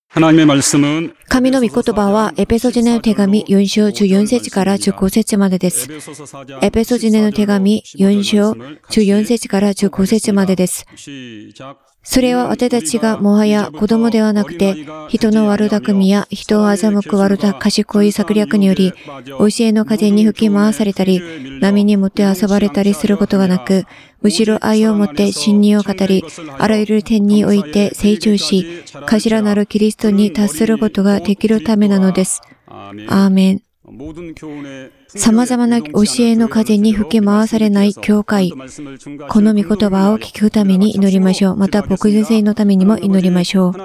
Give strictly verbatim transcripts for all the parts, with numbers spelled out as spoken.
하나님의 말씀은 神の御言葉はエペソ人への手紙よん章じゅうよん節からじゅうご節までです。エペソ人への手紙よん章じゅうよん節からじゅうご節までです。それは私たちがもはや子供ではなくて、人の悪巧みや人を欺く悪だ賢い策略により、教えの風に吹き回されたり、波に持って遊ばれたりすることがなく、むしろ愛を持って真理を語り、あらゆる点において成長し、頭なるキリストに達することができるためなのです。アーメン。様々な教えの風に吹き回されない教会、この御言葉を聞くために祈りましょう。また、僕人生のためにも祈りましょう。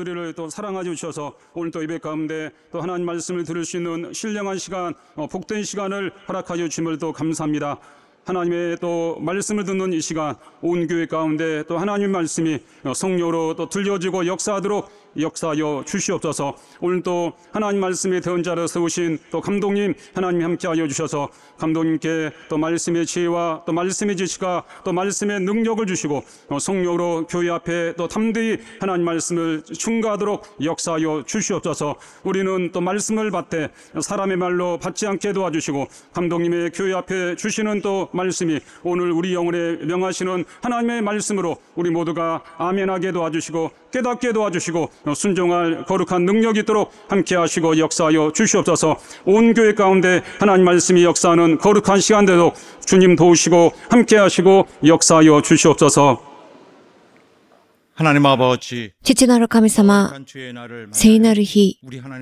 하나님의 또 말씀을 듣는 이 시간 온 교회 가운데 또 하나님 말씀이 성령으로 또 들려지고 역사하도록 역사하여 주시옵소서. 오늘 또 하나님 말씀의 대언자로 세우신 또 감독님 하나님 함께하여 주셔서 감독님께 또 말씀의 지혜와 또 말씀의 지시가 또 말씀의 능력을 주시고 성령으로 교회 앞에 또 담대히 하나님 말씀을 충고하도록 역사하여 주시옵소서. 우리는 또 말씀을 받되 사람의 말로 받지 않게 도와주시고 감독님의 교회 앞에 주시는 또 말씀이 오늘 우리 영혼에 명하시는 하나님의 말씀으로 우리 모두가 아멘하게 도와주시고 깨닫게 도와주시고 순종할 거룩한 능력이 있도록 함께 하시고 역사하여 주시옵소서. 온 교회 가운데 하나님 말씀이 역사하는 거룩한 시간 되도록 주님 도우시고 함께 하시고 역사하여 주시옵소서. 하나님 아버지, 父なる神様、聖なる日、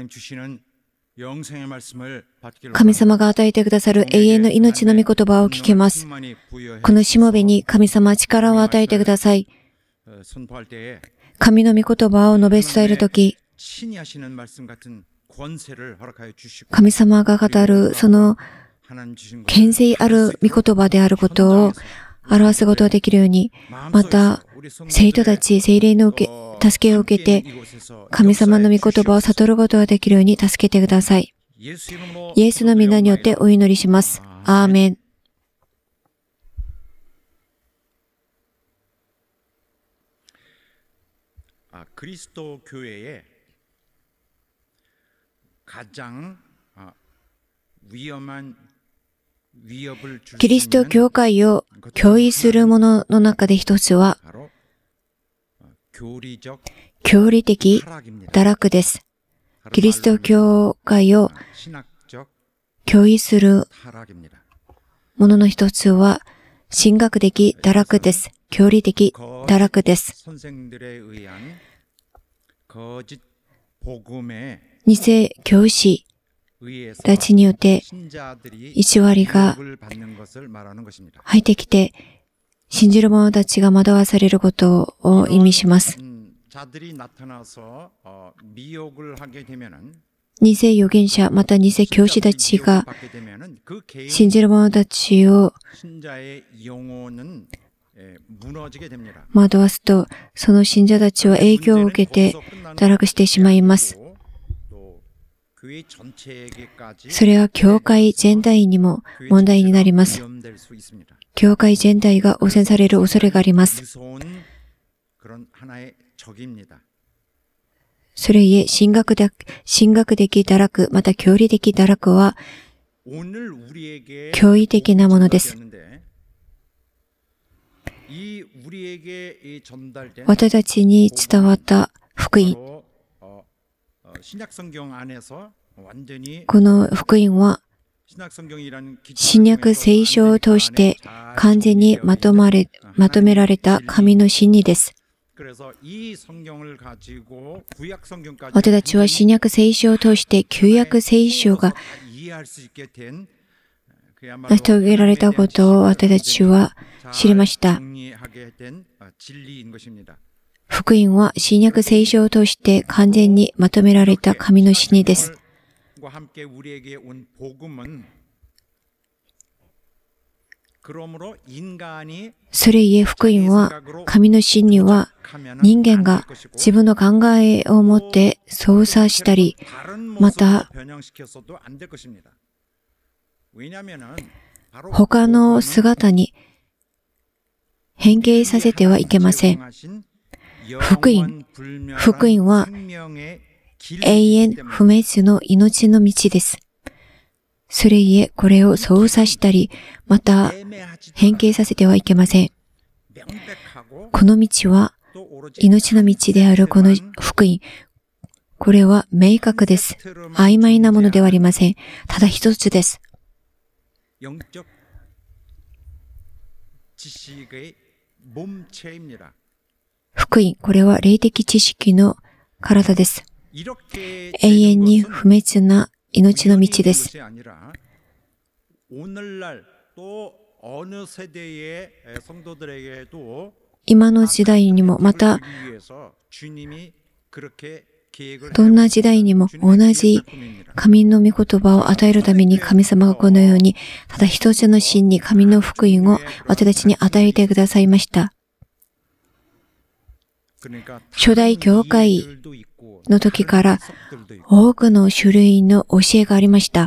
神様が与えてくださる永遠の命の御言葉を聞けます。このしもべに神様力を与えてください。神の御言葉を述べ伝えるとき、神様が語るその権勢ある御言葉であることを表すことができるように、また生徒たち、聖霊の受け助けを受けて、神様の御言葉を悟ることができるように助けてください。イエスの皆によってお祈りします。アーメン。 그리스도교회의 가장 위험한 위협을 줄 수 있는 キリスト教会を脅威するものの中で一つは、教理的堕落です。キリスト教会を脅威するものの一つは、神学的堕落です。教理的堕落です。偽教師たちによって偽りが入ってきて、信じる者たちが惑わされることを意味します。偽預言者また偽教師たちが信じる者たちを惑わすと、その信者たちは影響を受けて堕落してしまいます。それは教会全体にも問題になります。教会全体が汚染される恐れがあります。それゆえ、神学的、神学的堕落、また教理的堕落は、脅威的なものです。私たちに伝わった福音。この福音は、新約聖書を通して完全にまとまれ、まとめられた神の真理です。私たちは新約聖書を通して旧約聖書が成し遂げられたことを私たちは知りました。福音は新約聖書を通して完全にまとめられた神の真理です。それゆえ福音は、神の真理は人間が自分の考えを持って操作したり、また他の姿に変形させてはいけません。 福音、福音は永遠不滅の命の道です。それゆえ、これを操作したり、また変形させてはいけません。この道は命の道であるこの福音、これは明確です。曖昧なものではありません。ただ一つです。福音、これは霊的知識の体です。永遠に不滅な命の道です。今の時代にも、またどんな時代にも同じ神の御言葉を与えるために神様がこのようにただ一つの真に神の福音を私たちに与えてくださいました。初代教会の時から多くの種類の教えがありました。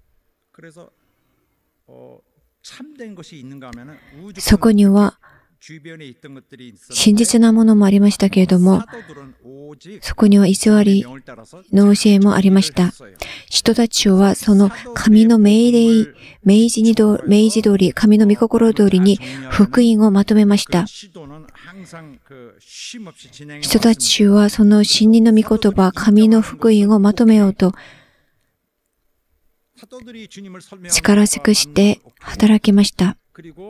そこには真実なものもありましたけれども、そこには偽りの教えもありました。人たちはその神の命令、明示にど明示通り、神の御心通りに福音をまとめました。人たちはその真理の御言葉、神の福音をまとめようと力尽くして働きました。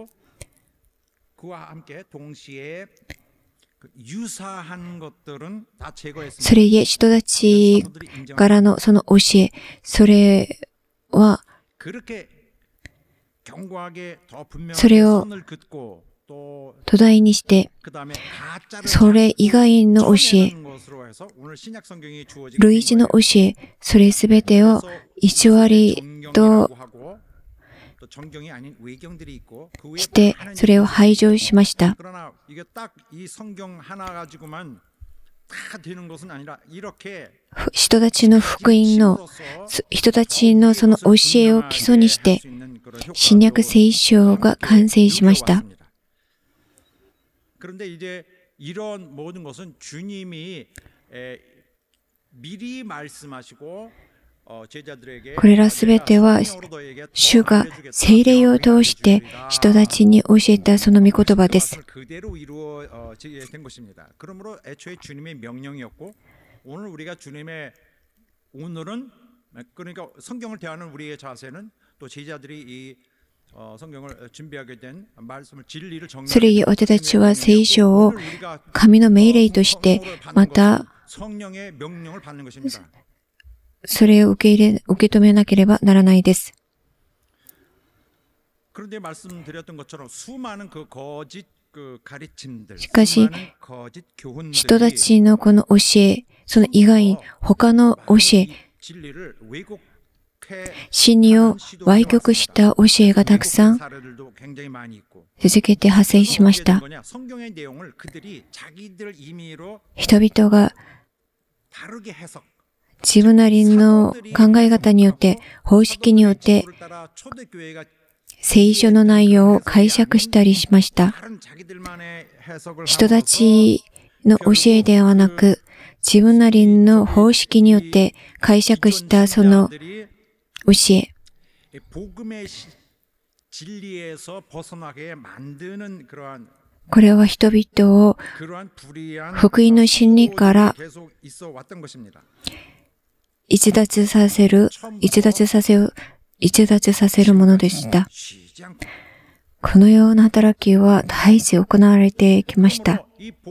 それゆえ人たちからのその教え、それはそれを土台にして、それ以外の教え、類似の教え、それすべてを偽りとして、それを排除しました。人たちの福音の、人たちのその教えを基礎にして、新約聖書が完成しました。これらすべては、主が聖霊を通して人たちに教えたその御言葉です。それゆえ私たちは聖書を神の命令として、またそれを受け入れ、受け止めなければならないです。しかし、人たちのこの教え、その以外、他の教え、真理を歪曲した教えがたくさん続けて派生しました。人々が自分なりの考え方によって、方式によって、聖書の内容を解釈したりしました。人たちの教えではなく、自分なりの方式によって解釈したその教え。これは人々を福音の真理から逸脱させる、逸脱させる、逸脱させるものでした。このような働きは絶えず行われてきました。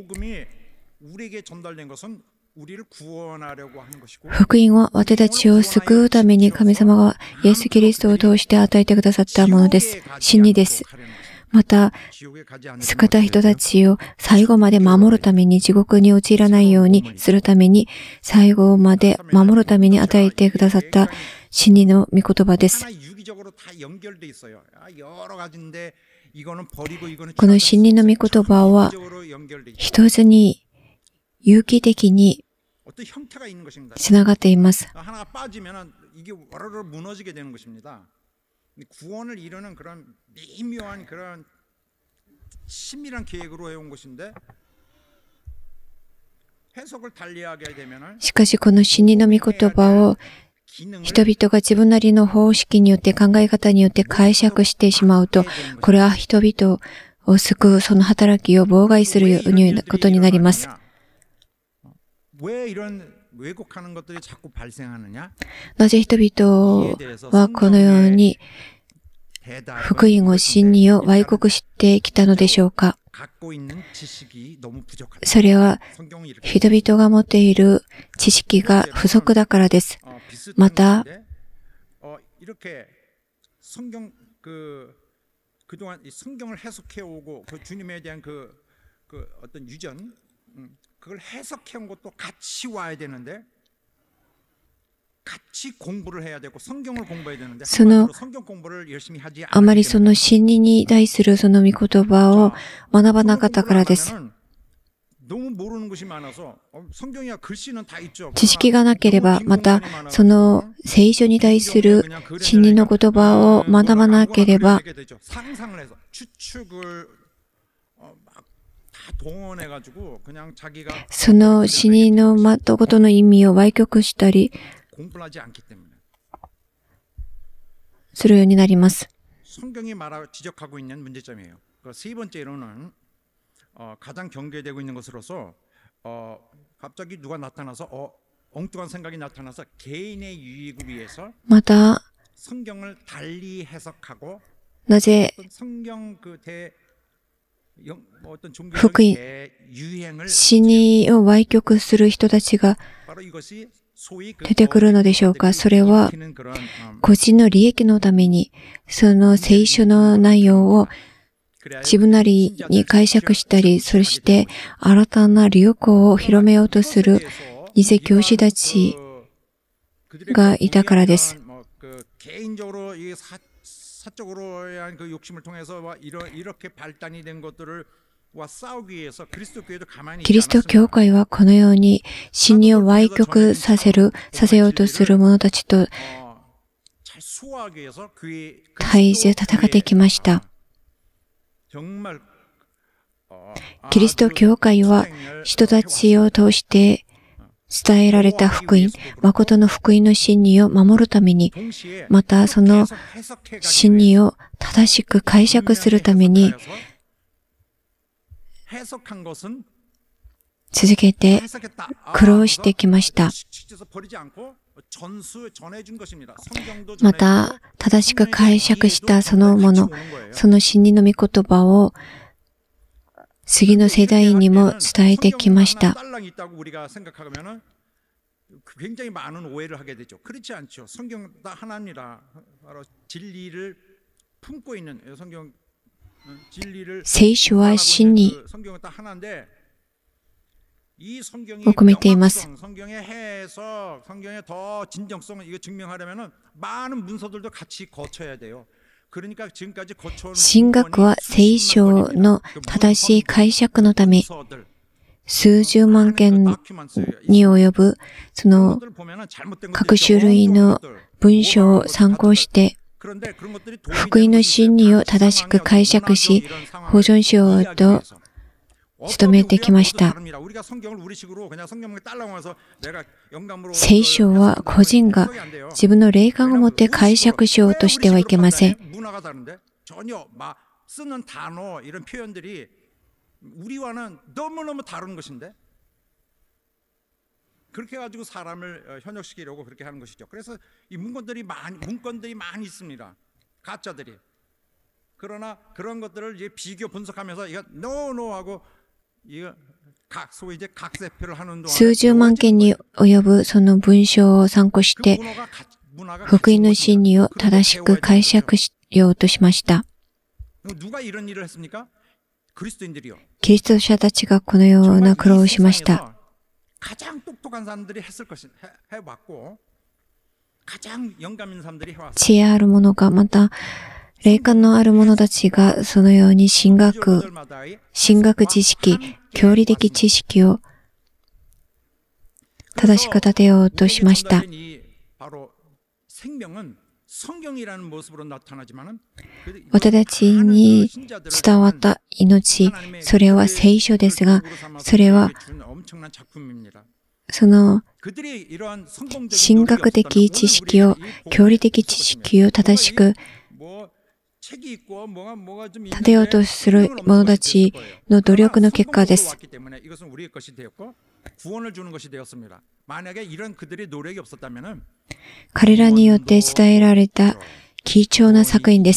福音は私たちを救うために神様がイエス・キリストを通して与えてくださったものです。真理です。また、救った人たちを最後まで守るために、地獄に陥らないようにするために、最後まで守るために与えてくださった真理の御言葉です。この真理の御言葉は、一つに有機的につながっています。구원을 이루는 그런 미묘한 그런 치밀한 계획으로 해온 것인데 しかしこの真理の御言葉を人々が自分なりの方式によって考え方によって解釈してしまうと、これは人々を救うその働きを妨害することになります。なぜ人々はこのように福音を真理を歪曲してきたのでしょうか。それは人々が持っている知識が不足だからです。またそのあまりその真理に対するその御言葉を学ばなかったからです。知識がなければ、またその聖書に対する真理の言葉を学ばなければ、その真理のまとことの意味を歪曲したりするようになります。また、なぜ福音、真理を歪曲する人たちが出てくるのでしょうか。それは個人の利益のためにその聖書の内容を自分なりに解釈したり、そして新たな流行を広めようとする偽教師たちがいたからです。キリスト教会はこのように真理を歪曲させる、させようとする者たちと対峙で戦ってきました。キリスト教会は人たちを通して伝えられた福音、誠の福音の真理を守るために、またその真理を正しく解釈するために、続けて苦労してきました。また、正しく解釈したそのもの、その真理の御言葉を次の世代にも伝えてきました。聖書は真理を込めています。神学は聖書の正しい解釈のため、数十万件に及ぶその各種類の文章を参考して、福音の真理を正しく解釈し、保存しようと努めてきました。聖書は個人が自分の霊感を持って解釈しようとしてはいけません。数十万件に及ぶその文章を参考して、福音の真理を正しく解釈しようとしました。キリスト者たちがこのような苦労をしました。知恵ある者が、また霊感のある者たちがそのように神学、神学知識、教理的知識を正しく立てようとしました。 私たちに伝わった命、それは聖書ですが、それはその神学的知識を、教理的知識を正しく立てようとする者たちの努力の結果です。彼らによって伝えられた貴重な作品です。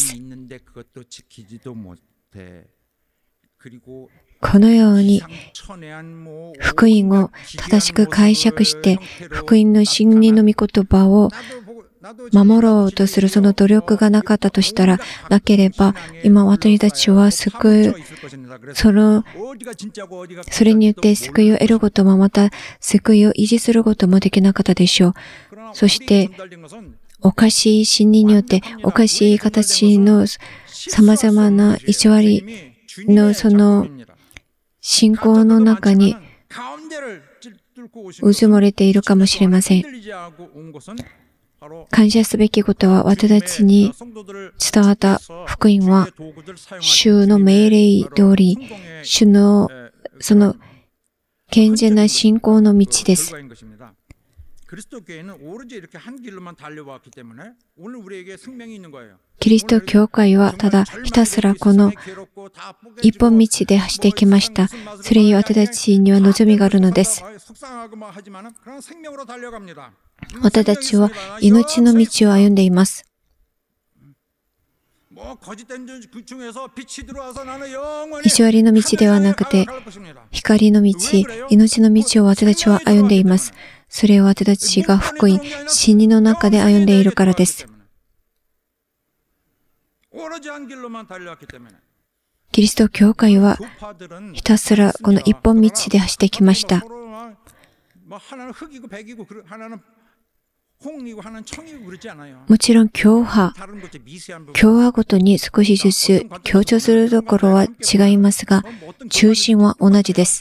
このように福音を正しく解釈して、福音の真理の御言葉を守ろうとするその努力がなかったとしたら、なければ、今私たちは救い、その、それによって救いを得ることも、また救いを維持することもできなかったでしょう。そして、おかしい真理によって、おかしい形の様々な意地悪いのその信仰の中にうずもれているかもしれません。感謝すべきことは、私たちに伝わった福音は、主の命令通り、主のその健全な信仰の道です。キリスト教会はただひたすらこの一本道で走ってきました。それに私たちには望みがあるのです。私たちは命の道を歩んでいます。意地悪の道ではなくて、光の道、命の道を私たちは歩んでいます。それは私たちが福音、真理の中で歩んでいるからです。キリスト教会はひたすらこの一本道で走ってきました。もちろん教派、教派ごとに少しずつ強調するところは違いますが、中心は同じです。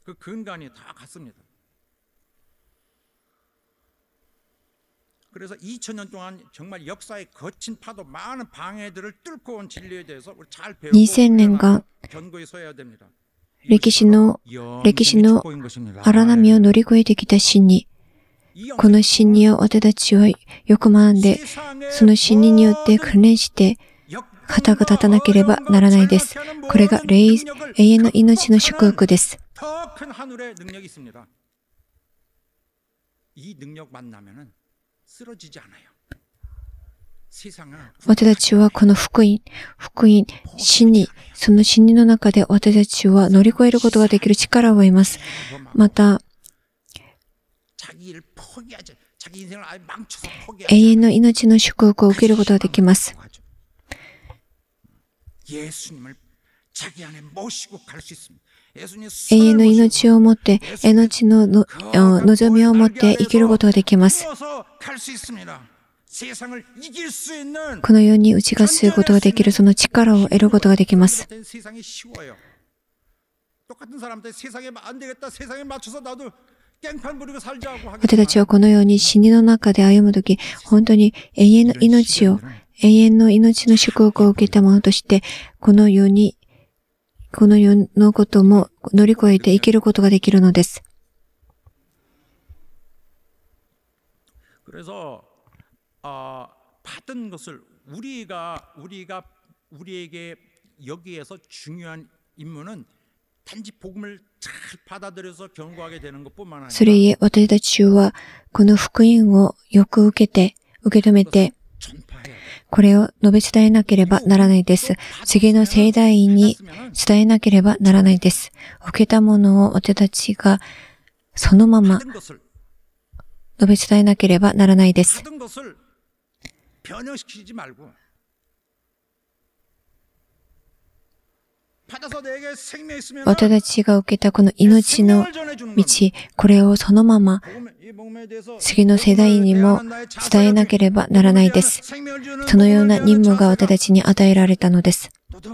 にせんねんかん、歴史の、歴史の荒波を乗り越えてきた真理。この真理を私たちはよく学んで、その真理によって訓練して、肩が立たなければならないです。これが永遠の命の祝福です。私たちはこの福音、福音、真理、その真理の中で私たちは乗り越えることができる力を得ます。また、永遠の命の祝福を受けることができます。永遠の命を持って、命のの望みを持って生きることができます。このように打ち勝つことができるその力を得ることができます。私たちはこのように真理の中で歩むとき、本当に永遠の命を、永遠の命の祝福を受けたものとして、このように、この世のことも乗り越えて生きることができるのです。それゆえ私たちはこの福音をよく受けて、受け止めて、これを述べ伝えなければならないです。次の世代に伝えなければならないです。受けたものを私たちがそのまま述べ伝えなければならないです。私たちが受けたこの命の道、これをそのまま次の世代にも伝えなければならないです。そのような任務が私たちに与えられたのです。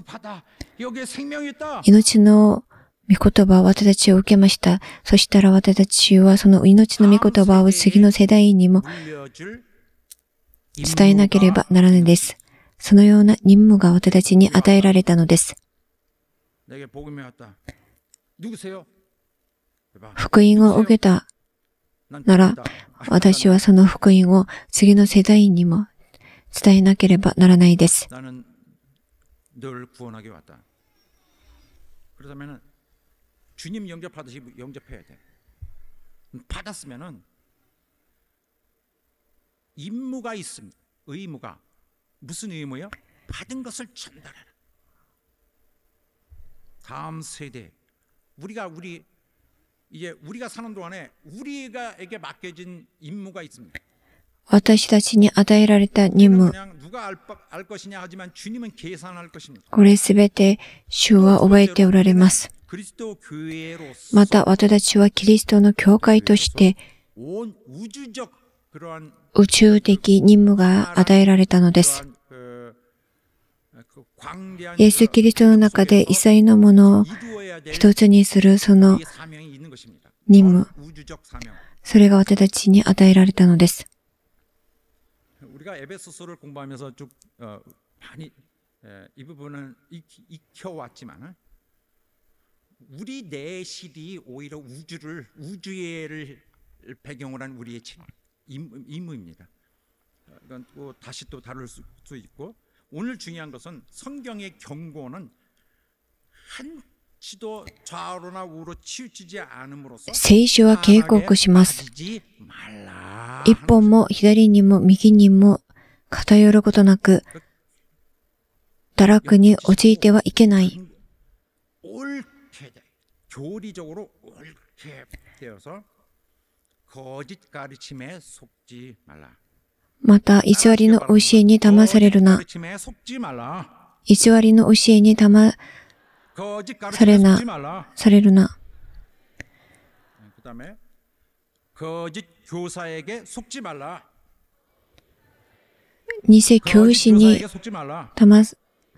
命の御言葉を私たちは受けました。そしたら私たちはその命の御言葉を次の世代にも伝えなければならないです。そのような任務が私たちに与えられたのです。 내게 복음이 왔다. 누구세요? 福音を受けたなら、私はその福音を次の世代にも伝えなければならないです。 나는 널 구원하게 왔다. 그렇다면은 주님 영접하듯이 영접해야 돼. 받았으면은 임무가 있습니다. 의무가. 무슨 의무요? 받은 것을 전달하라. 다음 세대 우리가 우리 이제 우리가 사는 동안에 우리가에게 맡겨진 임무가 있습니다. 私たちに与えられた任務、 그냥 누가 알, 알 것이냐 하지만 주님은 계산할 것입니다. これすべて主は覚えておられます。 그리스도 교회로서 また私たちはキリストの教会として 온 우주적 그러한 宇宙的任務が与えられたのです。 그, 그 광대한 イエス・キリストの中で異彩のものを 이루어야 될 一つにするその 우리의 사명이 있는 것입니다. 任務、 우주적 사명. それが私たちに与えられたのです。 우리가 에베소서를 공부하면서 쭉 어, 많이 에, 이 부분은 익, 익혀왔지만은 우리 내실이 오히려 우주를 우주를 배경으로 한 우리의 임, 임무입니다. 이건 또 다시 또 다룰 수, 수 있고 오늘 중요한 것은 성경의 경고는 한치도 좌우로나 우로 치우치지 않음으로써 聖書は警告します。 빠지지 말라. 一本も左にも右にも偏ることなく、堕落に陥ってはいけない。 옳게 돼. 교리적으로 옳게 되어서 거짓 가르침에 속지 말라. また、偽りの教えに騙されるな。 가르침에 속지 말라. 偽りの教えに騙 거짓 가르침에 사례나. 속지 말라. されるな。 그다음에 거짓 교사에게 속지 말라. 偽教師に 교사에게 속지 말라. 騙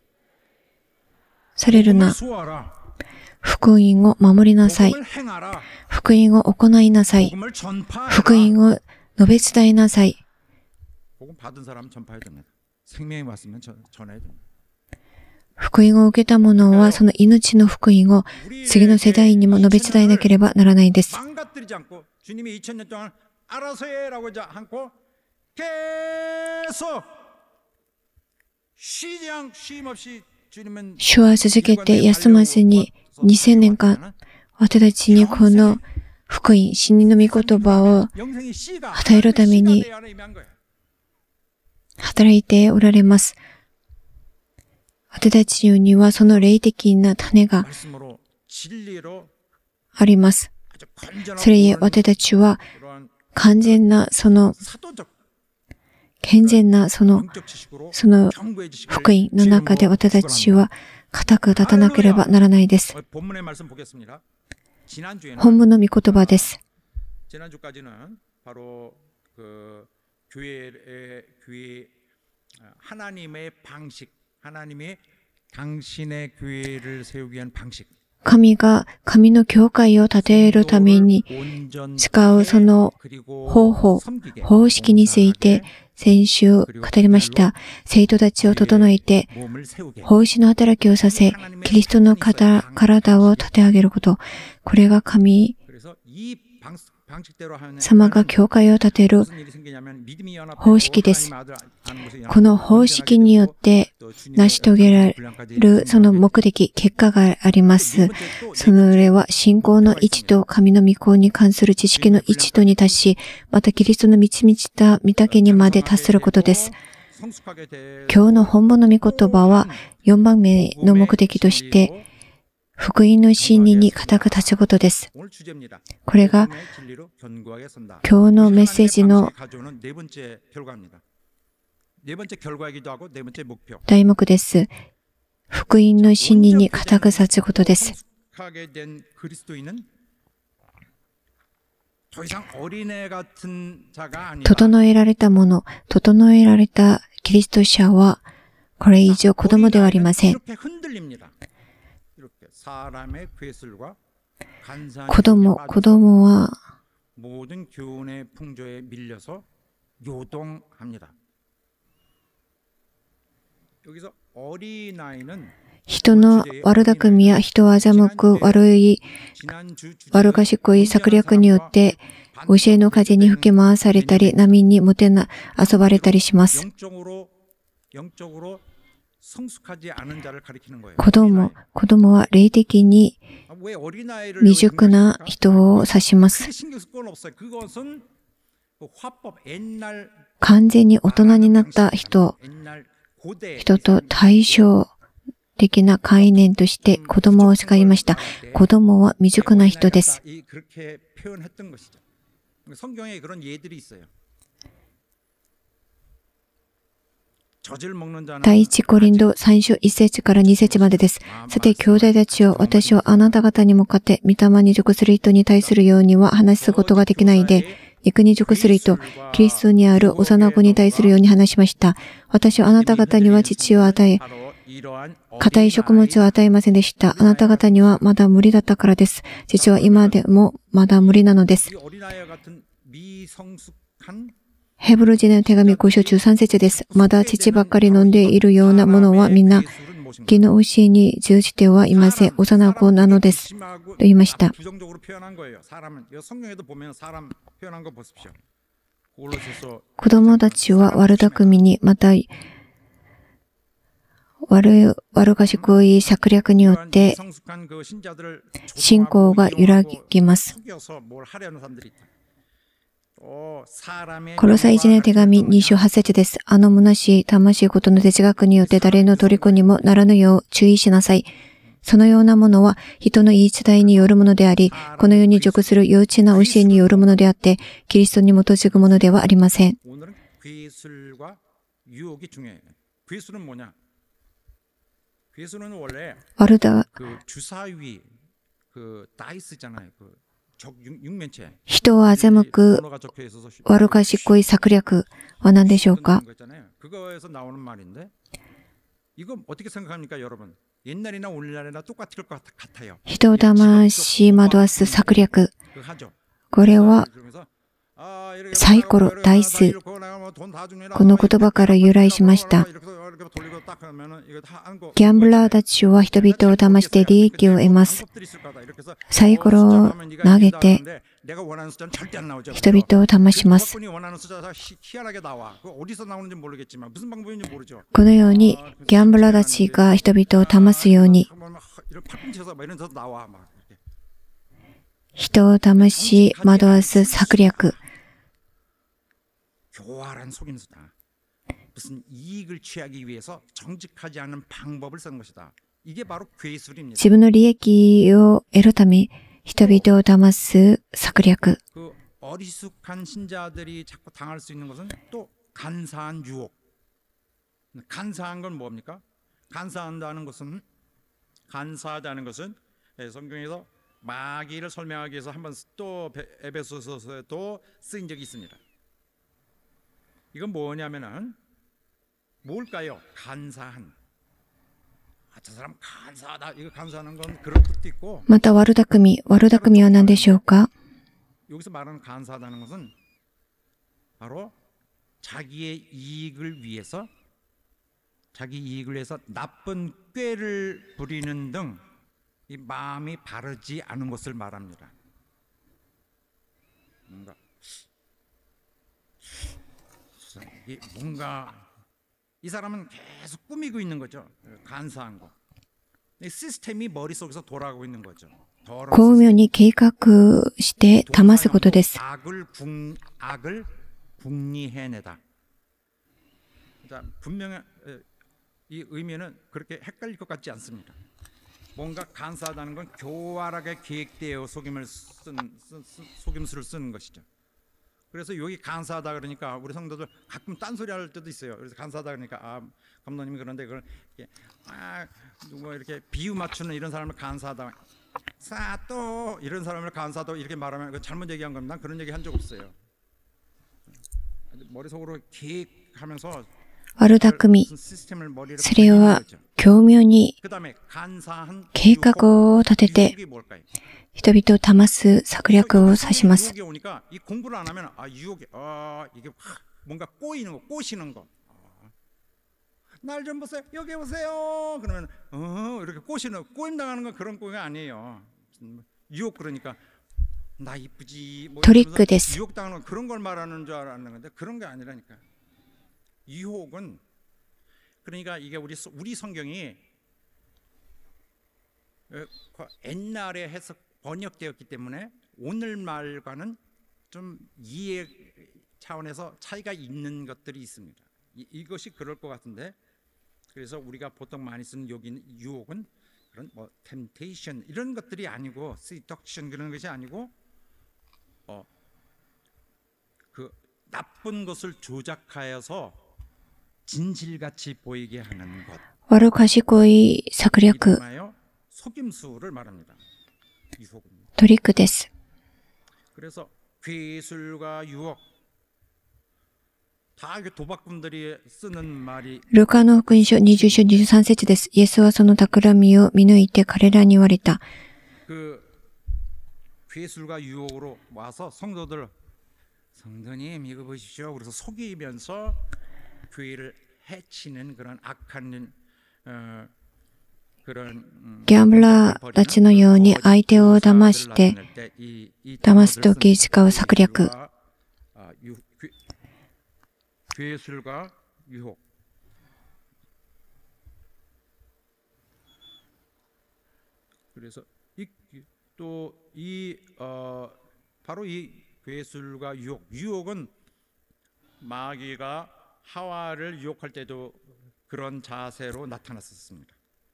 される 복음을 な。 수호하라. 福音を守りなさい。 복음을 행하라. 福音を行いなさい。 복음을 전파하라. 福音を述べ伝えなさい。 복음 받은 사람은 전파해야 됩니다. 생명이 왔으면 전, 전해야 됩니다. 福音を受けた者はその命の福音を次の世代にも述べ伝えなければならないです。 망가뜨리지 않고 주님이 이천 년 동안 알아서 해라고 하지 않고 계속 쉬지 않 쉼 없이 주님은 主は続けて休まずににせんねんかん私たちにこの福音、真理の御言葉を 영생의 씨가 与えるために 씨가 내 안에 임한 거예요. 働いておられます。私たちにはその霊的な種が 말씀으로 진리로 あります。 아주 건전한 それゆえ私たちは 그러한 完全なその 사도적 健全なその 영적 지식으로 その 경고의 지식을 福音の中で 주님으로 私たち 축원합니다. は固く立たなければならないです。 어, 본문의 말씀 보겠습니다. 지난주에는 本文の御言葉です。 지난주까지는 바로 그 교회의 교회 하나님의 방식, 하나님의 당신의 교회를 세우기 위한 방식. 神が神の教会を建てるために使うその方法、方式について先週語りました。生徒たちを整えて、奉仕の働きをさせ、キリストの体を立て上げること。これが神様が教会を建てる方式です。この方式によって成し遂げられるその目的、結果があります。それは信仰の一と神の御子に関する知識の一とに達し、またキリストの満ち満ちた御岳にまで達することです。今日の本文の御言葉はよんばんめの目的として、福音の真理に固く立つことです。これが今日のメッセージの題目です。福音の真理に固く立つことです。整えられたもの、整えられたキリスト者は、これ以上子供ではありません。子供、子供は、 여기서 어린아이는 人の悪巧みや人を欺く悪い、悪賢い策略によって教えの風に吹き回されたり、波にもてな遊ばれたりします。 영적으로 영적으로 성숙하지 않은 자를 가리키는 거예요. 子供、子供は霊的に 왜 어린아이를 未熟な人を指しま 크게 す。 신경 쓸 건 없어요. 그것은 그 화법 옛날 完全に大人になった人、 옛날 고대 人と対照的な概念として子供を使いました。子供は未熟な人です。 이 그렇게 표현했던 것이죠. 성경에 그런 예들이 있어요. 젖을 먹는 자는 第一コリントさん章いち節からに節までです。さて、兄弟たちよ、私はあなた方に向かって、御霊に属する人に対するようには話すことができないで、肉に属する人、キリストにある幼子に対するように話しました。私はあなた方には父を与え、固い食物を与えませんでした。あなた方にはまだ無理だったからです。父は今でもまだ無理なのです。 ヘブル人への手紙ご章じゅうさん節です。まだ父ばっかり飲んでいるようなものはみんな義の教えに従じてはいません。幼子なのです。と言いました。 子供たちは悪巧みに、また悪い、悪賢い策略によって信仰が揺らぎます。 コロサイ人への手紙に章はち節です。あの虚しい魂ことの哲学によって誰の虜にもならぬよう注意しなさい。そのようなものは人の言い伝えによるものであり、この世に属する幼稚な教えによるものであって、キリストに基づくものではありません。 悪だ、人を欺く悪賢い策略は何でしょうか？ 人を騙し惑わす策略。これはサイコロ、ダイス、この言葉から由来しました。ギャンブラーたちは人々を騙して利益を得ます。サイコロを投げて人々を騙します。このようにギャンブラーたちが人々を騙すように、人を騙し惑わす策略。 교활한 속임수다. 무슨 이익을 취하기 위해서 정직하지 않은 방법을 쓴 것이다. 이게 바로 괴술입니다. 自分の利益を得るため人々を騙す策略。 그 어리숙한 신자들이 자꾸 당할 수 있는 것은 또 간사한 유혹. 간사한 건 뭡니까? 간사한다는 것은 간사하다는 것은 성경에서 마귀를 설명하기 위해서 한번 또 에베소서에도 쓰인 적이 있습니다. 이건 뭐냐면은 뭘까요? 간사한. 아, 저 사람 간사하다. 이거 간사하는 건 그런 뜻도 있고. また悪巧み、悪巧みは何でしょうか？ 여기서 말하는 간사하다는 것은 바로 자기의 이익을 위해서 자기 이익을 위해서 나쁜 꾀를 부리는 등 이 마음이 바르지 않은 것을 말합니다. 뭔가 이 뭔가 이 사람은 계속 꾸미고 있는 거죠. 간사한 거. 이 시스템이 머릿속에서 돌아가고 있는 거죠. 巧妙に計画して騙すことです。 악을 궁 악을 궁리해내다. 자, 분명히 이 의미는 그렇게 헷갈릴 것 같지 않습니다. 뭔가 간사하다는 건 교활하게 계획되어 속임을 쓴, 쓴, 쓴 속임수를 쓰는 것이죠. 그래서 여기 간사하다 그러니까 우리 성도들 가끔 딴소리 할 때도 있어요. 그래서 간사하다 그러니까 아 감독님이 그런데 그걸 이렇게 아 누구 이렇게 비유 맞추는 이런 사람을 간사하다. 사또 이런 사람을 간사도 이렇게 말하면 그 잘못 얘기한 겁니다. 난 그런 얘기 한 적 없어요. 머릿속으로 계획하면서 悪巧み、それは巧妙に計画を立てて人々を騙す策略を指します。 뭔가 꼬이는 거, 꼬시는 거. 날 좀 보세요. 여기 보세요. 그러면 어 이렇게 꼬시는 꼬임 당하는 건 그런 꼬가 아니에요. 유혹 그러니까 나 이쁘지 뭐 トリックです。 유혹 당하는 그런 걸 말하는 줄 알았는 건데 그런 게 아니라니까. 유혹은 그러니까 이게 우리 우리 성경이 옛날에 해석 번역되었기 때문에 오늘 말과는 좀 이해 차원에서 차이가 있는 것들이 있습니다. 이, 이것이 그럴 것 같은데 그래서 우리가 보통 많이 쓰는 여기 유혹은 그런 뭐 temptation 이런 것들이 아니고 seduction 그런 것이 아니고 어, 그 나쁜 것을 조작하여서 진실같이 보이게 하는 것. 悪賢い策略、 이름하여 속임수를 말합니다. 유혹은. トリックです。 그래서 괴술과 유혹 다 도박꾼들이 쓰는 말이 ルカの福音書にじゅう章にじゅうさん節です。イエスはその企みを見抜いて彼らに言われた。 그 괴술과 유혹으로 와서 성도들 성도님 이거 보십시오. 그래서 속이면서 교회를 해치는 그런 악한 어, 그런 음, ギャンブラーたちのように相手を騙して、騙すとき使う策略。 괴술과 유혹. 그래서 또 이 어, 바로 이 괴술과 유혹. 유혹은 마귀가 하와를 유혹할 때도 그런 자세로 나타났었습니다.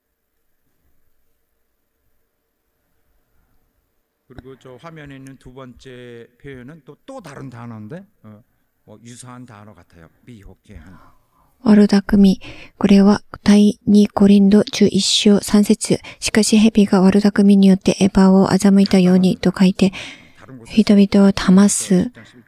그리고 저 화면에 있는 두 번째 표현은 또 또 다른 단어인데 어, 뭐 유사한 단어 같아요. 미혹해 한. 悪巧み。これは第二コリントじゅういち章さん節。しかし蛇が悪巧みによってエバを欺いたようにと書いて、人々を騙す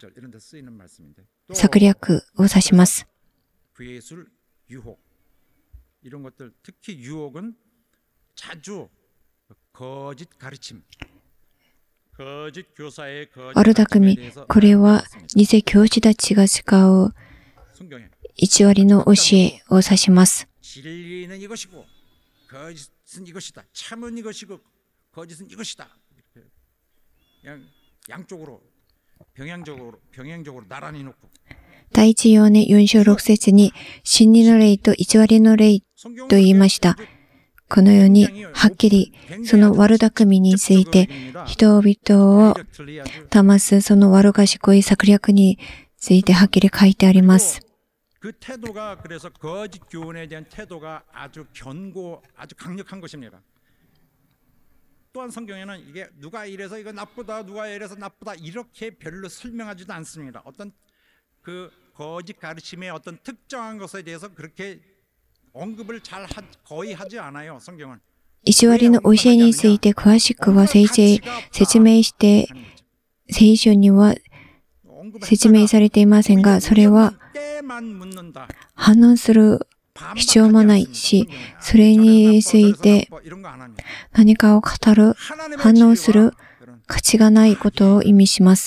策略を指します。 괴술, 유혹 이런 것들 특히 유혹은 자주 거짓 가르침, 거짓 교사의 거짓 悪巧み。 가르침에 대해서 これは偽教師たちが使う 성경에 偽りの教えを指します。 진리는 이것이고 거짓은 이것이다. 참은 이것이고 거짓은 이것이다. 이렇게 그냥 양쪽으로 병행적으로 병행적으로 나란히 놓고 第一ヨハネよん章ろく節に真理の霊と偽りの霊と言いました。このようにはっきりその悪巧みについて人々を騙すその悪賢い策略についてはっきり書いてあります。 그 태도가 그래서 거짓 교훈에 대한 태도가 아주 견고 아주 강력한 것입니다. 또한 성경에는 이게 누가 이래서 이거 나쁘다 누가 이래서 나쁘다 이렇게 별로 설명하지도 않습니다. 어떤 그 거짓 가르침의 어떤 특정한 것에 대해서 그렇게 언급을 잘 하, 거의 하지 않아요. 성경은. 偽りの教えについて詳しくは聖書へ説明して聖書には説明されていませんが、それは反応する必要もないし、それについて何かを語る、反応する価値がないことを意味します。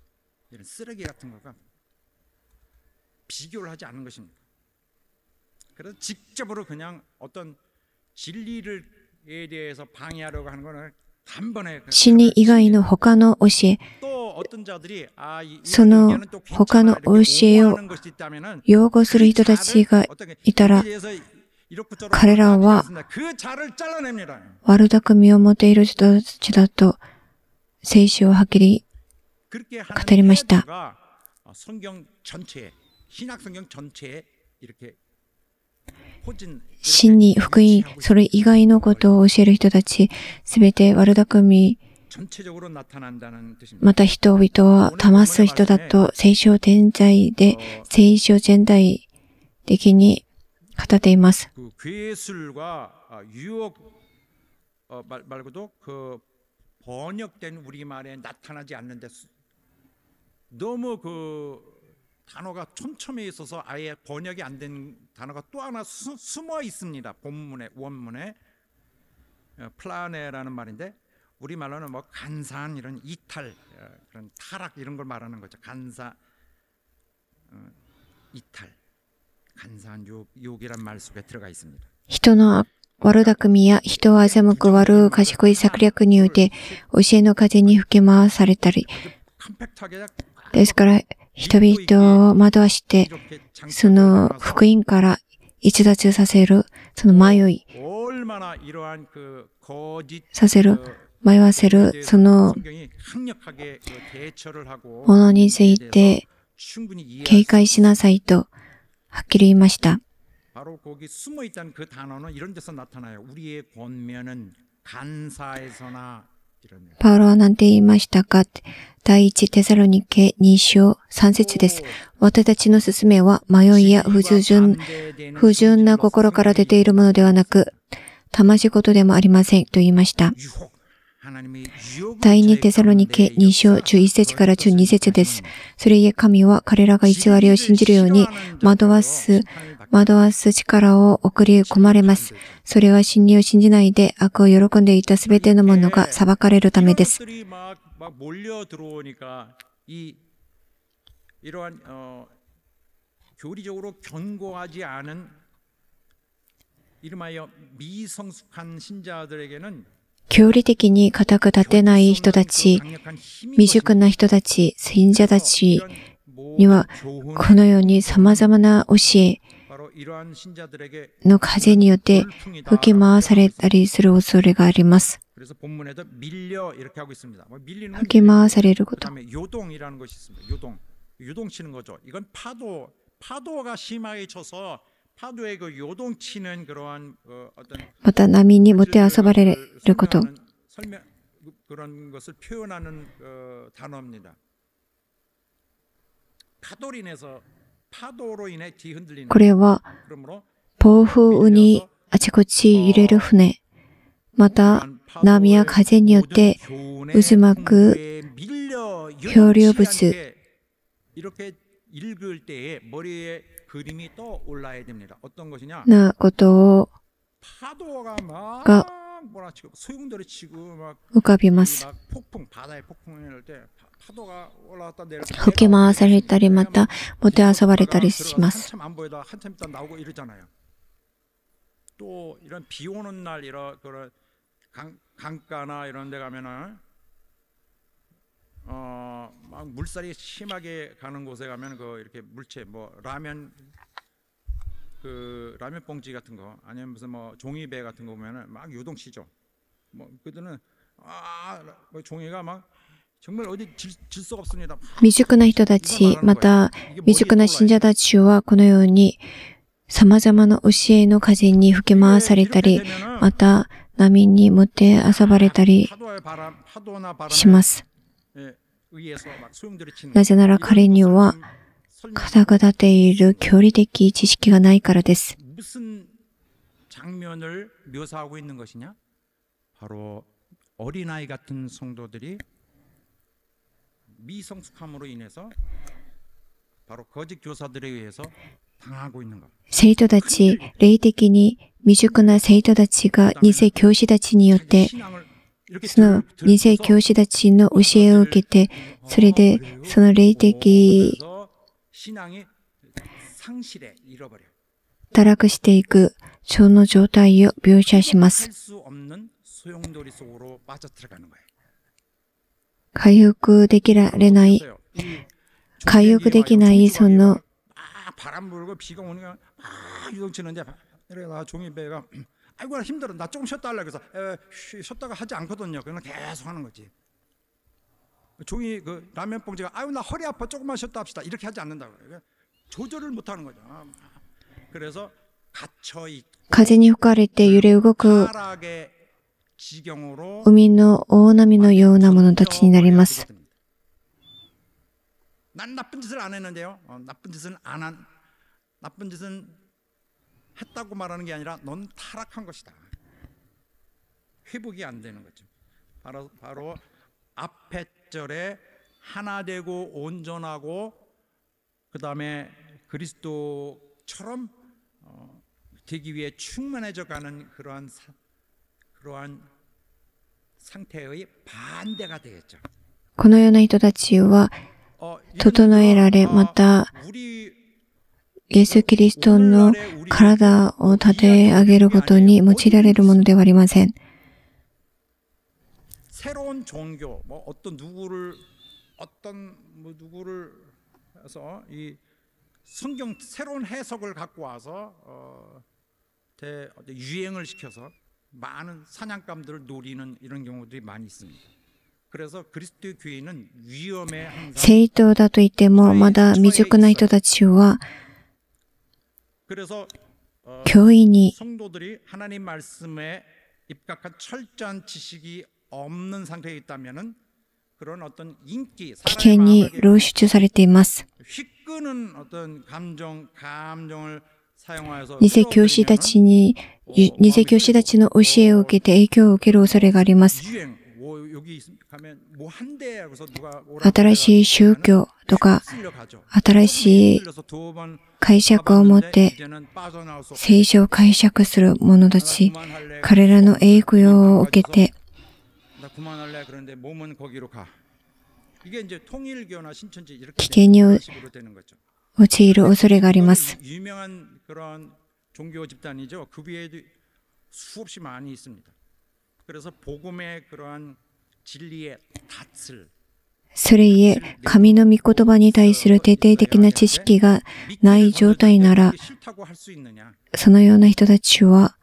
비교를 하지 않는 것입니다. 그래서 직접으로 그냥 어떤 진리를 에 대해서 방해하려고 하는 것은 단번에 真理以外の他の教え、 또 어떤 자들이 아, 이, その他の教えを擁護する人たちがいたら、彼らは悪巧みを持っている人たちだと聖書をはっきり語りました。 성경 전체에 신약 성경 전체에 이렇게 真理、福音、それ以外のことを教える人たち、すべて悪巧み、また人々を騙す人だと聖書全体で、聖書全体的に語っています。 괴술과 유혹 말고도 그 번역된 우리말에 나타나지 않는데 너무 그 단어가 촘촘해 있어서 아예 번역이 안 된 단어가 또 하나 수, 숨어 있습니다. 본문에 원문에 플라네라는 말인데 우리말로는 뭐 간사한 이런 이탈 그런 타락 이런 걸 말하는 거죠. 간사 어, 이탈 간사한 욕, 욕이란 말 속에 들어가 있습니다. 人の悪巧みや人を欺く悪賢い策略によって教えの風に吹き回されたり、 컴팩트하게 ですから人々を惑わして、 이렇게 その福音から逸脱させる、その迷い 얼마나 이러한 그 거짓 させる、迷わせる、その 성경이 강력하게 그 대처를 하고 ものについて 충분히 이해할 警戒しなさいとはっきり言いました。 바로 거기 숨어 있다는 그 단어는 이런 데서 나타나요. 우리의 권면은 간사에서나 이런. パウロは何て言いましたか。第一テサロニケに章さん節です。私たちの勧めは迷いや不純、不純な心から出ているものではなく、魂事でもありませんと言いました。第二テサロニケに章じゅういち節からじゅうに節です。それゆえ神は彼らが偽りを信じるように惑わす、惑わす力を送り込まれます。それは真理を信じないで悪を喜んでいたすべてのものが裁かれるためです。 막 몰려 들어오니까 이 이러한 어, 교리적으로 견고하지 않은 이름하여 미성숙한 신자들에게는 教理的に固く立てない人たち、未熟な人たち、信者たちには、このように様々な教えの風によって吹き回されたりする恐れがあります。吹き回されること。 요동이라는 것이 있습니다. 요동, 요동치는 거죠. 이건 파도, 파도가 심하게 쳐서 파도의 그 요동치는 그러한 어, 어떤 また波にもて遊ばれること。 설명 그런 것을 표현하는 어, 단어입니다. 파도로 인해서 파도로 인해 뒤흔들리는. これは 그러므로 暴風にあちこち揺れる船、また波や風によって渦巻く漂流物 이렇게 읽을 때에 머리에 그림이 떠 올라야 됩니다. 어떤 것이냐? なことを 파도가 막 가 뭐라 치고 소용돌이 치고 막 浮かびます。 막 폭풍 바다에 폭풍이 날 때 파도가 올라왔다 내려 吹き回されたり、またもてあそばれたりします。 한참 안 보이다 한참 있다 나오고 이러잖아요. 또 이런 비 오는 날 이런 그런 강, 강가나 이런 데 가면은 어, 막 물살이 심하게 가는 곳에 가면 그 이렇게 물체 뭐 라면 그 라면 봉지 같은 거 아니면 무슨 뭐 종이배 같은 거 보면은 막 요동치죠. 뭐 그들은 아, 뭐 종이가 막 정말 어디 질, 질 수가 없습니다. 未熟な人たち、また未熟な信者たちはこのように様々な教えの風に吹き回されたり、また波にもてあそばれたりします。なぜなら彼には固く立っている教理的知識がないからです。 무슨 장면을 묘사하고 있는 것이냐? 바로 어린아이 같은 성도들이 미성숙함으로 인해서 바로 거짓 교사들에 의해서 당하고 있는 것. 生徒たち、霊的に未熟な生徒たちが偽教師たちによって、その偽教師たちの教えを受けて、それでその霊的堕落していくその状態を描写します。回復できられない、回復できないその 바람 불고 비가 오니까 막 유동치는데 내가 종이배가 아이고 나 힘들어 나 조금 쉬었다 하려고 해서 에, 쉬, 쉬었다가 하지 않거든요. 그냥 계속 하는 거지. 종이 그 라면 봉지가 아유 나 허리 아파 조금만 쉬었다 합시다 이렇게 하지 않는다고요. 조절을 못 하는 거죠. 그래서 갇혀 있고 風に吹かれて揺れ動く海の大波のような者たちになります。 난 나쁜 짓을 안 했는데요. 어, 나쁜 짓은 안 한, 나쁜 짓은 했다고 말하는 게 아니라 넌 타락한 것이다. 회복이 안 되는 거죠. 바로 바로 앞에 절에 하나 되고 온전하고 그 다음에 그리스도처럼 어, 되기 위해 충만해져가는 그러한 사, 그러한 상태의 반대가 되겠죠. このような人たちは 整えられ、またイエス・キリストの体を立て上げることに用いられるものではありません。 새로운 종교, 뭐 어떤 누구를 어떤 뭐 누구를 해서 이 성경 새로운 해석을 갖고 와서 어, 대, 유행을 시켜서 많은 사냥감들을 노리는 이런 경우들이 많이 있습니다. 그래서 그리스도 교회는 위험에 항상 正当だと言っても、まだ未熟な人たちは 그래서 어, 教員に 성도들이 하나님 말씀에 입각한 철저한 지식이 없는 상태에 있다면은 그런 어떤 인기, 危険に露出されています。 휘끄는 어떤 감정, 감정을 사용하여서 偽教師たちに、偽教師たちの教えを受けて影響を受ける恐れがあります。 新しい宗教とか、新しい解釈を持って聖書を解釈する者たち、彼らの影響を受けて、 危険に陥る恐れがあります。 유명한 그런 종교 집단이죠. 그 외에도 수없이 많이 있습니다. 그래서 복음의 그러한 진리의 탓을 それゆえ、神の御言葉に対する徹底的な知識がない状態なら、そのような人たちは、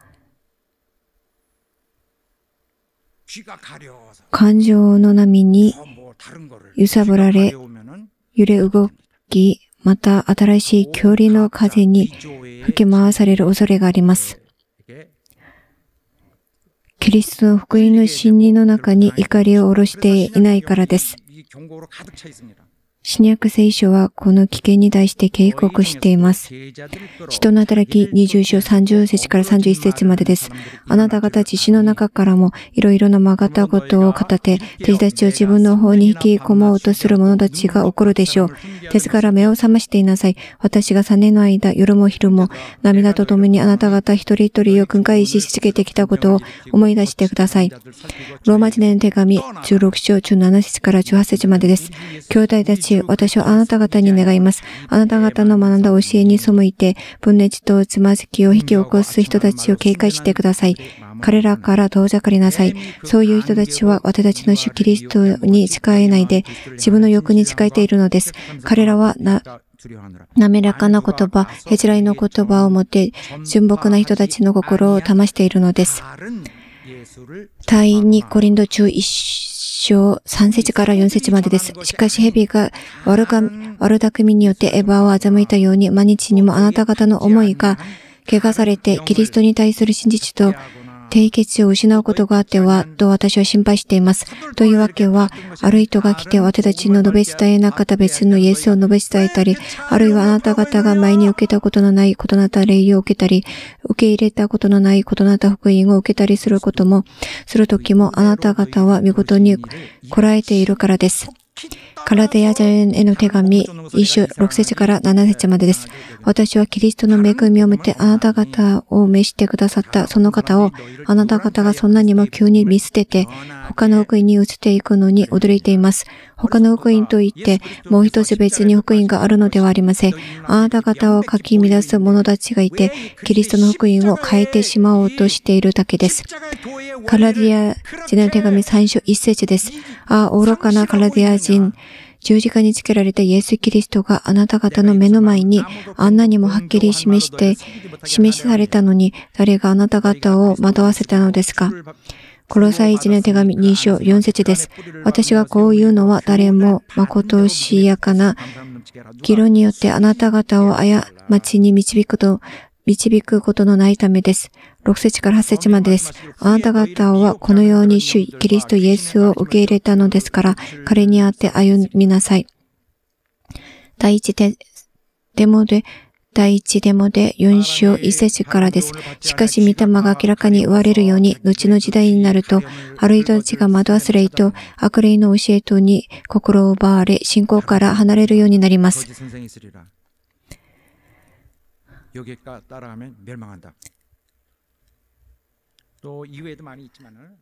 感情の波に揺さぶられ、揺れ動き、また新しい距離の風に吹き回される恐れがあります。 キリストの福音の真理の中に怒りを下ろしていないからです。 新約聖書はこの危険に対して警告しています。使徒の働きにじゅう章さんじゅう節からさんじゅういち節までです。あなた方自身の中からもいろいろな曲がったことを片手、弟子たちを自分の方に引き込もうとする者たちが起こるでしょう。ですから目を覚ましていなさい。私がさんねんの間、夜も昼も涙とともにあなた方一人一人を訓戒し続けてきたことを思い出してください。ローマ人への手紙じゅうろく章じゅうなな節からじゅうはち節までです。兄弟たち、私はあなた方に願います。あなた方の学んだ教えに背いて、分裂とつまずきを引き起こす人たちを警戒してください。彼らから遠ざかりなさい。そういう人たちは私たちの主キリストに仕えないで、自分の欲に仕えているのです。彼らはな、滑らかな言葉、へつらいの言葉を持って、純朴な人たちの心を騙しているのです。第二コリント中一章さん節からよん節までです。しかし蛇が悪か悪巧みによってエヴァを欺いたように、毎日にもあなた方の思いが汚されて、キリストに対する真実と締結を失うことがあっては、と私は心配しています。というわけは、ある人が来て私たちの述べ伝えなかった別のイエスを述べ伝えたり、あるいはあなた方が前に受けたことのない異なった礼を受けたり、受け入れたことのない異なった福音を受けたりすることも、するときもあなた方は見事にこらえているからです。ガラテヤ人への手紙一章ろく節からなな節までです。私はキリストの恵みを見てあなた方を召してくださったその方を、あなた方がそんなにも急に見捨てて他の福音に移っていくのに驚いています。他の福音といってもう一つ別に福音があるのではありません。あなた方をかき乱す者たちがいて、キリストの福音を変えてしまおうとしているだけです。ガラテヤ人への手紙さん章いち節です。ああ、愚かなガラテヤ人。十字架につけられたイエス・キリストがあなた方の目の前にあんなにもはっきり示して、示されたのに、誰があなた方を惑わせたのですか？コロサイ人への手紙に章よん節です。私がこう言うのは誰も誠しやかな議論によってあなた方を過ちに導くと、導くことのないためです。ろく節からはち節までです。あなた方はこのように主キリストイエスを受け入れたのですから、彼にあって歩みなさい。第一デモで、第一デモでよん章いち節からです。しかし、御霊が明らかに言われるように、後の時代になると、ある人たちが惑わす霊と悪霊の教えとに心を奪われ、信仰から離れるようになります。 여기가 따라가면 멸망한다. 또 이외에도 많이 있지만은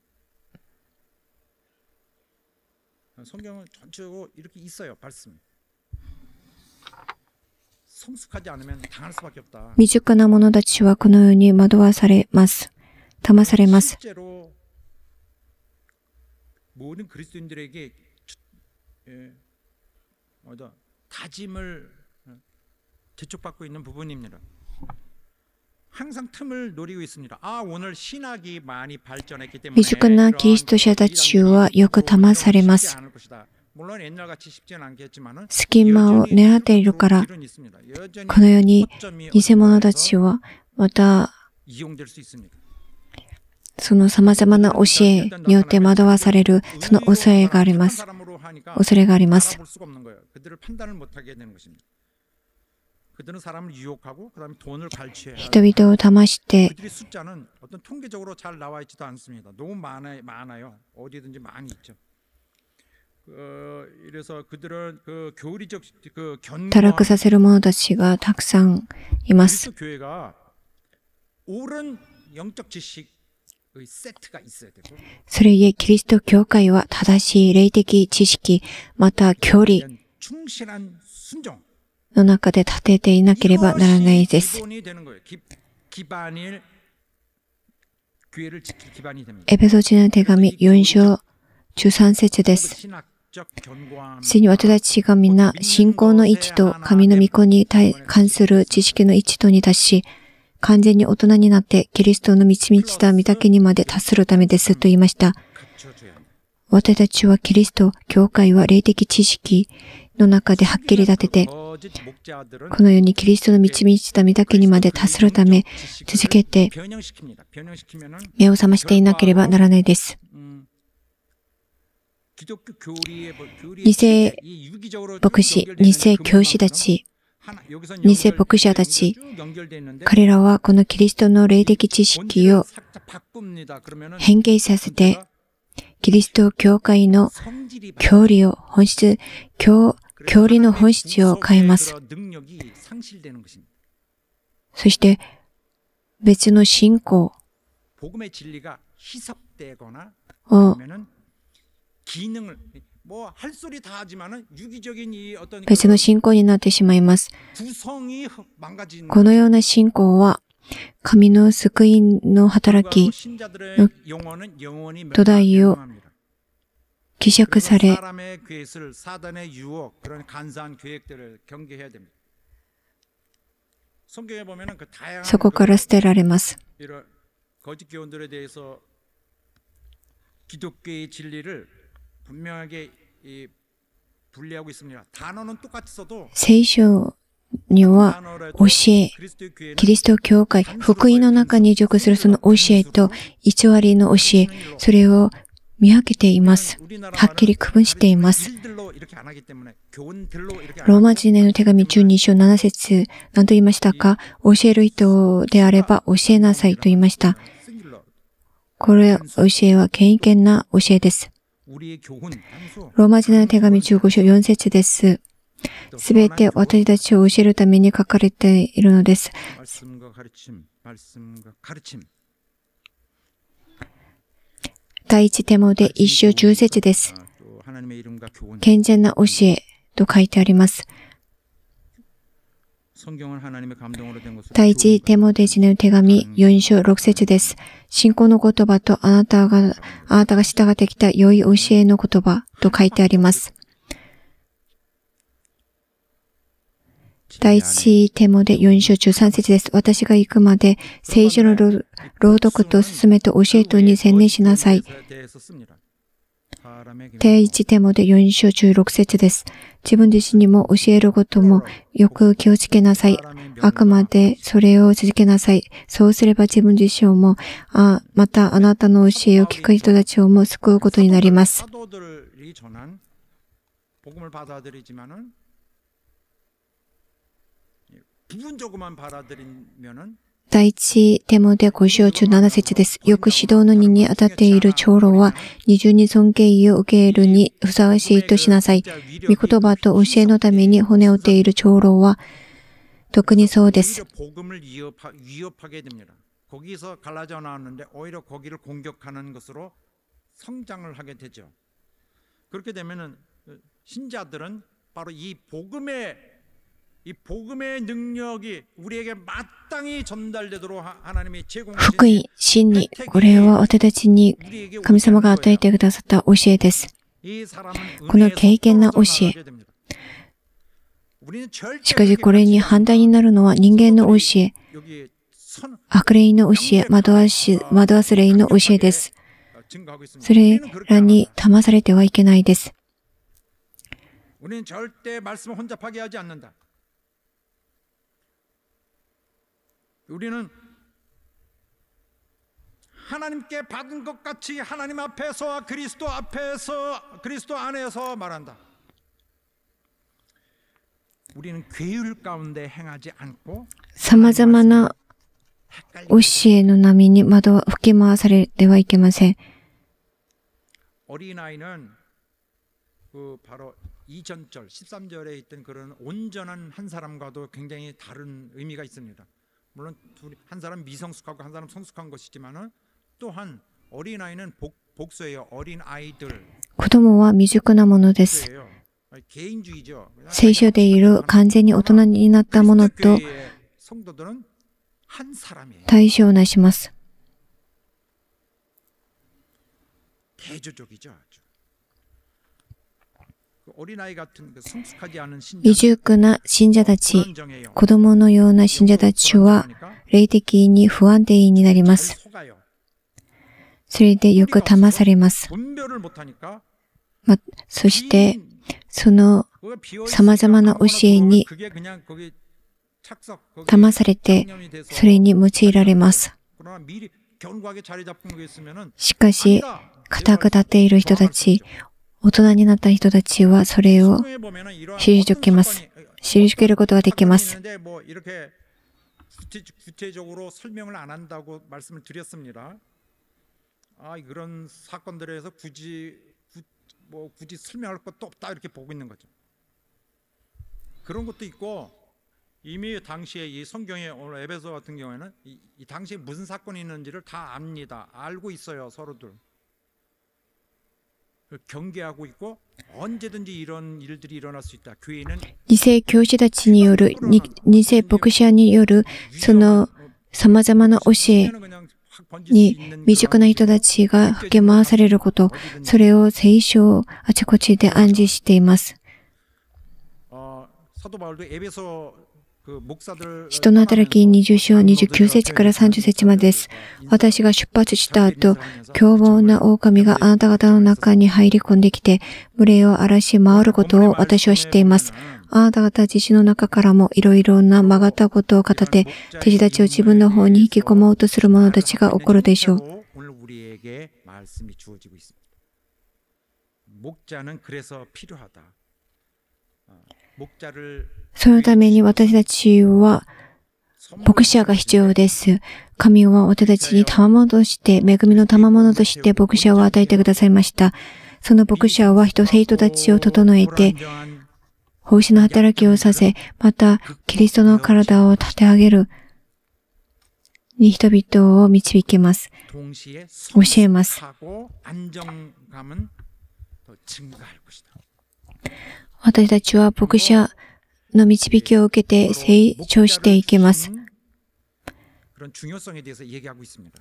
성경은 전체적으로 이렇게 있어요. 말씀. 성숙하지 않으면 당할 수밖에 없다. 未熟な者たちはこのように惑わされます。騙されます。 실제로 모든 그리스도인들에게 예, 어떤 다짐을 재촉받고 있는 부분입니다. 항상 틈을 노리고 있습니다. 아, 오늘 신학이 많이 발전했기 때문에 未熟なキリスト者たちはよく騙されます。 물론 옛날같이 쉽지는 않겠지만 隙間を狙っているから、このように偽物たちはまた 이용될 수 있습니다. その様々な教えによって惑わされるその恐れがあります。恐れがあります。 그들을 판단을 못하게 되는 것입니다. 그들은 사람을 유혹하고 그다음에 돈을 갈취해요. 人々を騙して 그들의 숫자는 어떤 통계적으로 잘 나와 있지도 않습니다. 너무 많아요. 많아요. 어디든지 많이 있죠. 어, 이래서 그들은 그 교리적 그 堕落させる者たちがたくさんいます。 그리스도 교회가 옳은 영적 지식의 세트가 있어야 되고 それゆえキリスト教会は正しい霊的知識また教理 충실한 순종 の中で立てていなければならないです。 기본이 되는 거예요. 기, 기반일 교회를 지킬 기반이 됩니다. エペソ人への手紙よん章じゅうさん節です。 신학적 견고함 すでに私たちが皆信仰の一と神の御子に関する知識の一とに達し、完全に大人になってキリストの導きた御岳にまで達するためですと言いました。 갖춰줘야 합니다. 私たちはキリスト、教会は霊的知識の中ではっきり立てて、 거짓 목자들은 このようにキリストの導きた御岳にまで達するため、続けて 변형시킵니다. 변형시키면은 目を覚ましていなければならないです。 음, 기독교 교리의 교리의 偽 이 유기적으로 牧師、偽教師たち、 하나, 여기선 偽牧者たち、 쭉 연결돼 있는데 彼らはこのキリストの霊的知識を 살짝 바꿉니다. 그러면은 変形させて、キリスト教会の 성질이 教理を、本質、教、教理の本質を変えます。 능력이 상실되는 것입니다. そして、別の信仰 복음의 진리가 희석되거나 を 아니면은 기능을 뭐 할 소리 다 하지만은 유기적인 이 어떤 別の信仰になってしまいます。 구성이 망가지는 このような信仰は、神の救いの働き、 신자들의 영혼은 영원히 土台を 멸망합니다. 希釈され、 사람의 계획을 사단의 유혹 그런 간사한 계획들을 경계해야 됩니다. 성경에 보면은 그 다양한 そこから捨てられます。 이런 거짓 교훈들에 대해서 기독교의 진리를 분명하게 이 분리하고 있습니다. 단어는 똑같이 써도 聖書には教え、 그리스도의 교회는 キリスト教会、福音の中に属するその教えと偽りの教え、それを見分けています。はっきり区分しています。 일들로 이렇게 안 하기 때문에 교훈들로 이렇게 안 ローマ人への手紙じゅうに章なな節、何と言いましたか？教える人であれば教えなさいと言いました。 singular. これ教えは敬虔な教えです。 우리의 교훈 단수 ローマ人への手紙じゅうご章よん節です。すべて私たちを教えるために書かれているのです。 말씀과 가르침, 말씀과 가르침. 第一テモで一章じゅう節です。 아, 또 하나님의 이름과 교훈. 健全な教えと書いてあります。 성경은 하나님의 감동으로 된 것으로 第一テモデ人への手紙よん章ろく節です。信仰の言葉とあなたが、あなたが従ってきた良い教えの言葉と書いてあります。第一テモでよん章じゅうさん節です。私が行くまで聖書の朗読と勧めと教えとに専念しなさい。第一テモでよん章じゅうろく節です。自分自身にも教えることもよく気をつけなさい。あくまでそれを続けなさい。そうすれば自分自身をも、あ、またあなたの教えを聞く人たちをも救うことになります。 사도들이 전한 복음을 받아들이지만은 부분적으로만 받아들이면은 第一テモでご章じゅうなな節です。よく指導の任に当たっている長老は二重に尊敬を受けるにふさわしいとしなさい。御言葉と教えのために骨を折っている長老は特にそうです。 오히려 복음을 위협하, 위협하게 됩니다. 거기서 갈라져 나왔는데 오히려 거기를 공격하는 것으로 성장을 하게 되죠. 그렇게 되면은 신자들은 바로 이 복음의 이 이 복음의 능력이 우리에게 마땅히 전달되도록 하- 하나님이 福音 제공하신 、 真理、これは私たちに 우리에게 神様が与えてくださった教えです。 이 사람은 この 은혜에서 敬虔な 떨어져 教え。 나가게 됩니다. 우리는 절대 しかし 그렇게 これに 가르치지 反対になるのは人間の教え、 여기 선 悪霊の教え、惑わし、惑わす霊の教えです。 증거하고 있습니다. それ 우리는 그렇게 ら 안 に 합니다. 騙されてはいけないです。 우리는 절대 말씀을 혼잡하게 하지 않는다. 우리는 하나님께 받은 것 같이 하나님 앞에서 그리스도 앞에서 그리스도 안에서 말한다. 우리는 괴율 가운데 행하지 않고 様々な 헷갈리게 教えの波に惑わ吹き回されてはいけません。 어린아이는 그 바로 이전절 십삼 절에 있던 그런 온전한 한 사람과도 굉장히 다른 의미가 있습니다. 물론 둘이 한 사람 미성숙하고 한 사람 성숙한 것이지만은 또한 어린아이는 복, 복수예요. 어린아이들 子供は未熟なものです。 복수예요. 개인주의죠. 聖書でいる完全に大人になったものと 그리스도교회의 성도들은 한 사람이에요. 対象をなします。 대조적이죠. 아주. 그 어린아이 같은 그 성숙하지 않은 未 신자는 熟な信者たち、 불안정해요. 子供のような信者たちは 霊的に不安定になりま 잘 す。 속아요. それでよく騙されます。 분별을 못하니까 ま、そして、 빈 その 그거 비어 様々な教えに 그게 그냥 거기 착석 거기 騙されて、 양념이 돼서 それに用いられます。 그러나 미리 견고하게 자리 잡은 게 있으면은 しかし、 아니다. 固く立っている人たち、大人になった人たちはそれを 성경에 보면은 이러한 退けます。 어떤 退けることができま 사건이 す。 있는데 뭐 이렇게 구체, 구체적으로 설명을 안 한다고 말씀을 드렸습니다. 아 그런 사건들에 대해서 굳이 구, 뭐 굳이 설명할 것도 없다 이렇게 보고 있는 거죠. 그런 것도 있고 이미 당시에 이 성경에 오늘 에베소 같은 경우에는 이, 이 당시에 무슨 사건이 있는지를 다 압니다. 알고 있어요 서로들. 경계하고 있고 언제든지 이런 일들이 일어날 수 있다. 교회는 二世教師たちによる、に二世牧者による、その様々な教えに未熟な人たちが吹き回されること、それを聖書あちこちで暗示しています。 어, 사도 바울도 에베소 그 목사들 人の働きにじゅう章にじゅうきゅう節からさんじゅう節までです。私が出発した後、凶暴な狼があなた方の中に入り込んできて、群れを荒らし回ることを私は知っています。あなた方自身の中からもいろいろな曲がったことを語って、弟子たちを自分の方に引き込もうとする者たちが起こるでしょう。 오늘 우리에게 말씀이 주어지고 있습니다. 목자는 그래서 필요하다. 어, 목자를 そのために私たちは牧者が必要です。神は私たちに賜物として、恵みの賜物として牧者を与えてくださいました。その牧者は人生徒たちを整えて、奉仕の働きをさせ、またキリストの体を立て上げるに人々を導きます。 동시에 教えます。 성숙하고 안정감은 더 증가할 것이다. 私たちは牧者の導きを受けて成長していきます。 그런 중요성에 대해서 얘기하고 있습니다.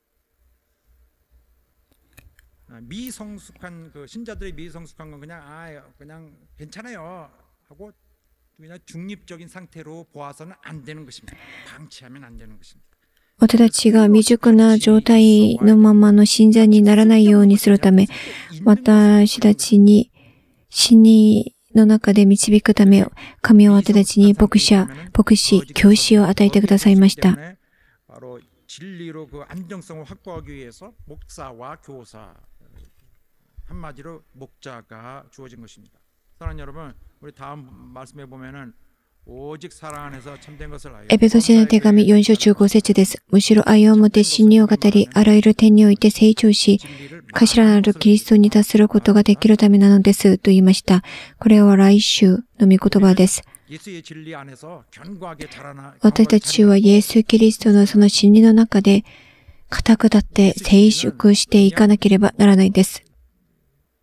미성숙한 그 신자들의 미성숙한 건 그냥 아 그냥 괜찮아요 하고 그냥 중립적인 상태로 보아서는 안 되는 것입니다. 방치하면 안 되는 것입니다. 私たちが未熟な状態のままの信者にならないようにするため、私たちに死にの中で導くため、神は私たちに牧者、牧師、教師を与えてくださいました。 바로 진리로 그 안정성을 확보하기 위해서 목사와 교사 한마디로 목자가 주어진 것입니다. 사랑하는 여러분, 우리 다음 말씀에 보면은 오직 사랑 안에서 참된 것을 알고 エペソ書の手紙よん章じゅうご節です。むしろ愛をもって真理を語り、あらゆる点において成長し、頭なるキリストに達することができるためなのですと言いました。これは来週の御言葉です。 예수의 진리 안에서 견고하게 자라나 私たちはイエス・キリストのその真理の中で固く立って成熟していかなければならないです。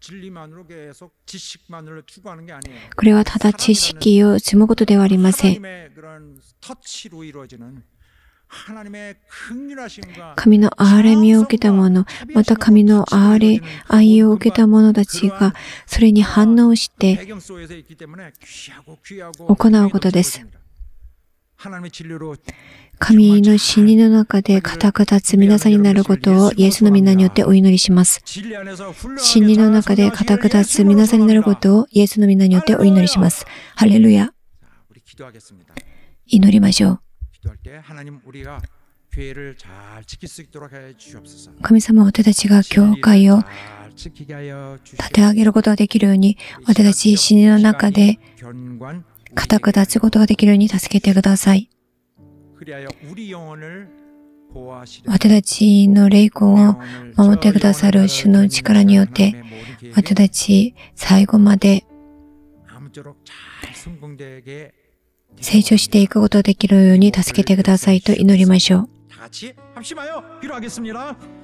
진리만으로 계속 지식만으로 추구하는 게 아니에요. これはただ知識を積むことではありません。 하나님의 그런 터치로 이루어지는 하나님의 긍휼하심과 神の憐れみを受けた者、また神の憐れ、愛を受けた者たちが、それに反応して 배경 속에서 있기 때문에 귀하고 귀하고 行うことです。 하나님의 진리로 神の真理の中で固く立つ皆さんになることをイエスの皆によってお祈りします。 진리 안에서 真理の中で固く立つ皆さんになることをイエスの皆によってお祈りします。ハレルヤ。 자, 우리 기도하겠습니다. 祈りましょう。 기도할 때 하나님 우리가 교회를 잘 지킬 수 있도록 해 주옵소서. 神様、私たちが教会を 잘 지키게 하여 立て上げることができるように、私たち真理の中で 견관 固く立つことができるように助けてください。 그리하여 우리 영혼을 보호하시려 私たちの霊魂を守ってくださる主の力によって、私たち最後まで 아무쪼록 잘 성공되게 成長していくことができるように助けてくださいと祈りましょう。 다 같이 합심하여 기도하겠습니다.